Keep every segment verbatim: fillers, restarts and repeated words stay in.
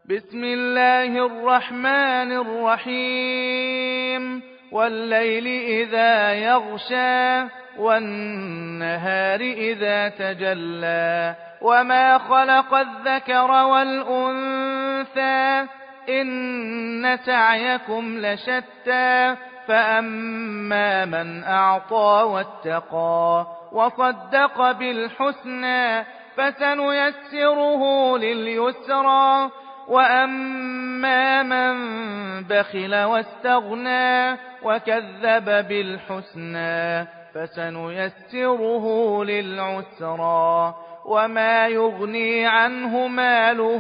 بسم الله الرحمن الرحيم والليل إذا يغشى والنهار إذا تجلى وما خلق الذكر والأنثى إن سعيكم لشتى فأما من أعطى واتقى وصدق بالحسنى فسنيسره لليسرى وأما من بخل واستغنى وكذب بالحسنى فسنيسره للعسرى وما يغني عنه ماله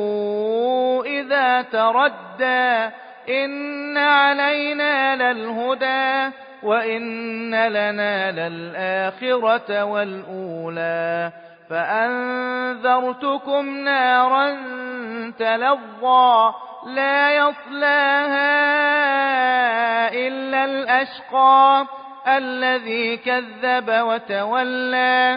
إذا تردى إن علينا للهدى وإن لنا للآخرة والأولى فأنذرتكم نارا تلظى لا يصلاها إلا الأشقى الذي كذب وتولى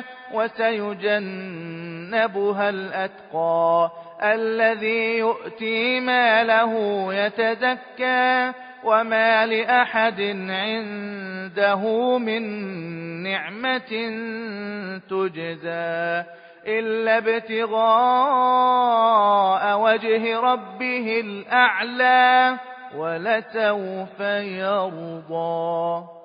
وسيجنبها الأتقى الذي يؤتي ماله يتزكى وما لأحد عنده من نعمة تجزى إلا ابتغاء وجه ربه الأعلى ولسوف يرضى.